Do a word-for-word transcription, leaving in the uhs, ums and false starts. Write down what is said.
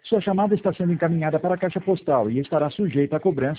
Sua chamada está sendo encaminhada para a caixa postal e estará sujeita a cobrança